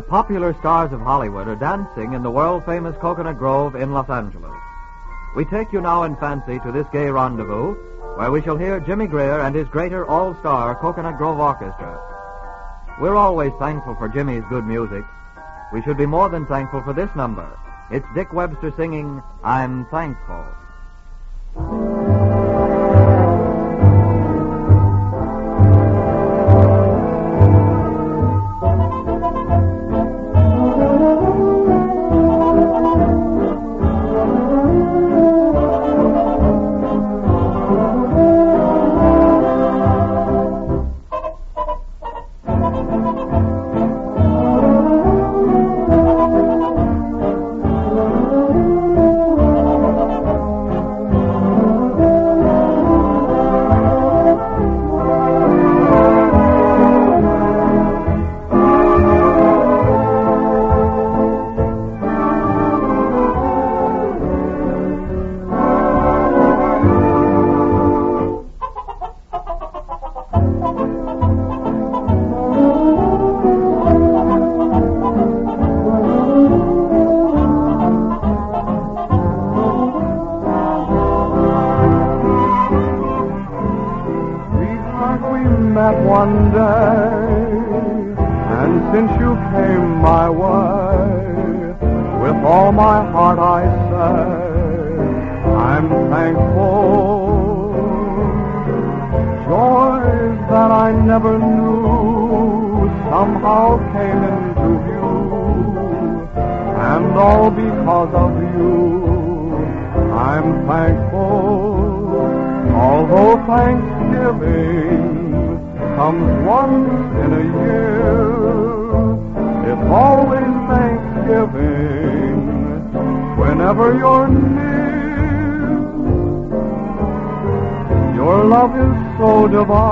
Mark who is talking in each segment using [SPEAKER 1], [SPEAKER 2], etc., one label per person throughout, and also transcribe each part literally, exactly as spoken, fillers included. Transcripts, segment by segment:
[SPEAKER 1] popular stars of Hollywood are dancing in the world-famous Coconut Grove in Los Angeles. We take you now in fancy to this gay rendezvous, where we shall hear Jimmy Greer and his greater all-star Coconut Grove Orchestra. We're always thankful for Jimmy's good music. We should be more than thankful for this number. It's Dick Webster singing, I'm Thankful.
[SPEAKER 2] One day, and since you came my way, with all my heart I say, I'm thankful. Joys that I never knew somehow came into view, and all because of you, I'm thankful. Although Thanksgiving comes once in a year, it's always Thanksgiving whenever you're near. Your love is so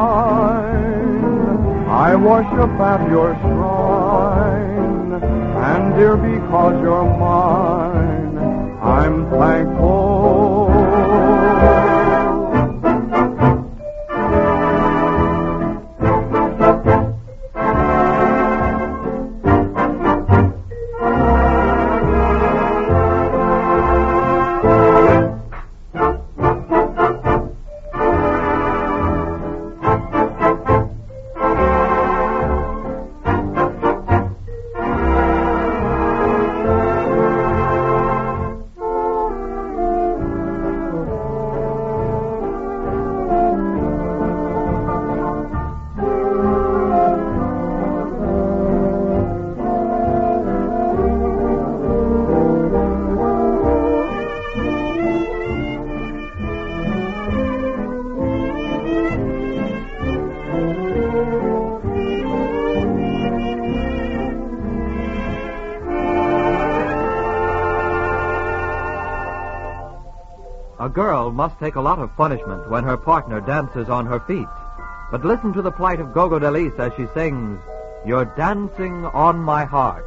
[SPEAKER 2] divine, I worship at your shrine, and dear, because you're mine, I'm thankful.
[SPEAKER 1] A girl must take a lot of punishment when her partner dances on her feet. But listen to the plight of Gogo Delis as she sings, You're Dancing on My Heart.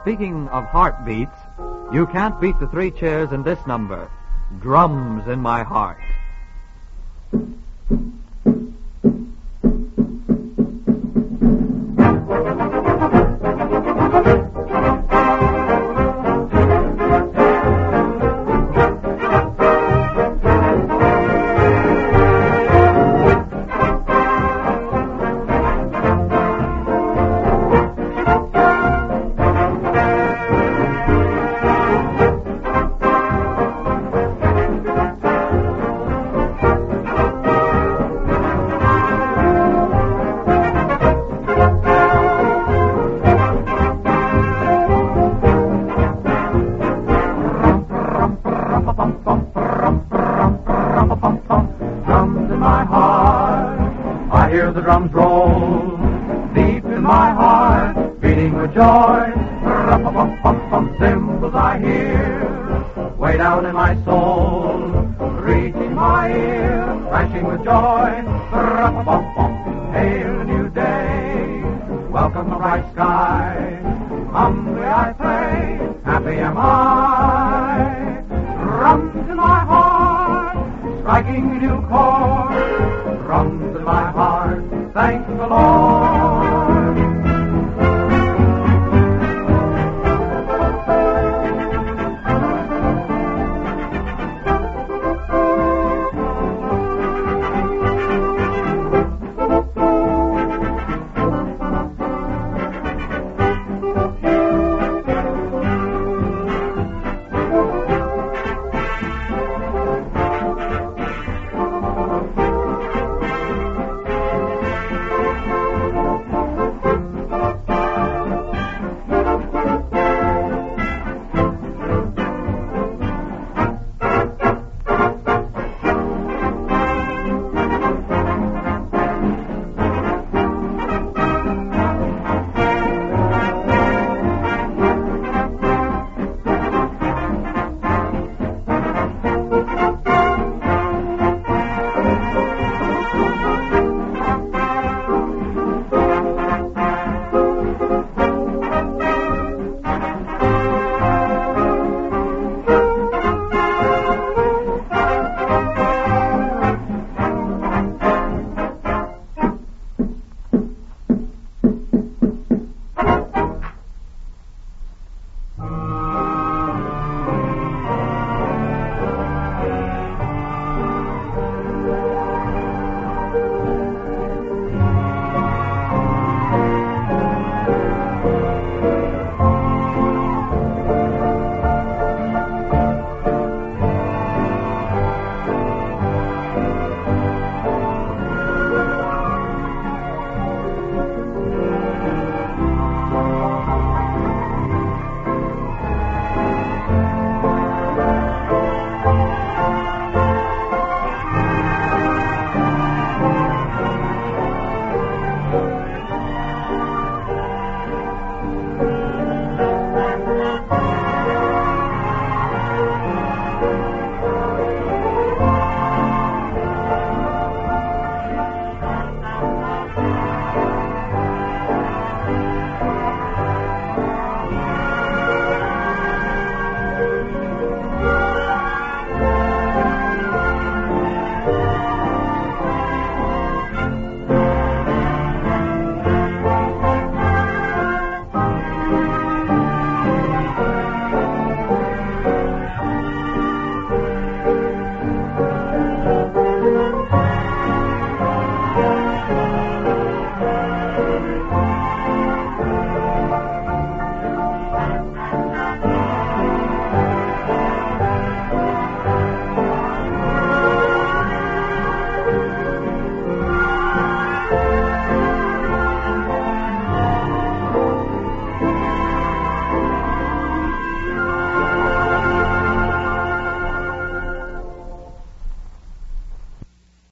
[SPEAKER 1] speaking of heartbeats, you can't beat the three cheers in this number. Drums in My Heart.
[SPEAKER 2] Drums in my heart, I hear the drums roll, deep in my heart, beating with joy. Rum-pum-pum-pum, cymbals I hear, way down in my soul, reaching my ear, crashing with joy. Rum-pum-pum, hail a new day, welcome a bright sky, humbly I pray, happy am I. Drums in my heart, striking a new chord, drums in my heart, thank the Lord.